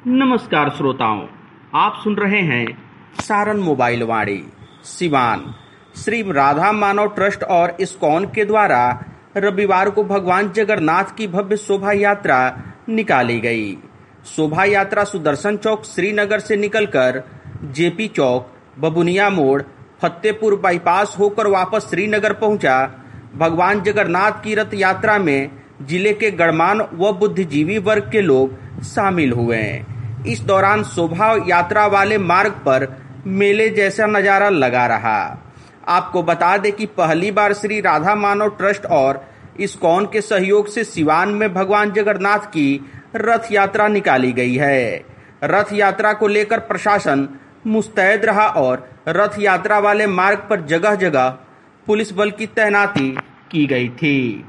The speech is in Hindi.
नमस्कार श्रोताओं, आप सुन रहे हैं सारण मोबाइल वाणी सिवान। श्री राधा मानव ट्रस्ट और इस्कॉन के द्वारा रविवार को भगवान जगन्नाथ की भव्य शोभा यात्रा निकाली गई। शोभा यात्रा सुदर्शन चौक श्रीनगर से निकलकर जेपी चौक, बबुनिया मोड़, फतेहपुर बाईपास होकर वापस श्रीनगर पहुंचा। भगवान जगन्नाथ की रथ यात्रा में जिले के गणमान्य व बुद्धिजीवी वर्ग के लोग शामिल हुए। इस दौरान शोभा यात्रा वाले मार्ग पर मेले जैसा नजारा लगा रहा। आपको बता दें कि पहली बार श्री राधा मानव ट्रस्ट और इस्कॉन के सहयोग से सिवान में भगवान जगन्नाथ की रथ यात्रा निकाली गई है। रथ यात्रा को लेकर प्रशासन मुस्तैद रहा और रथ यात्रा वाले मार्ग पर जगह जगह पुलिस बल की तैनाती की गई थी।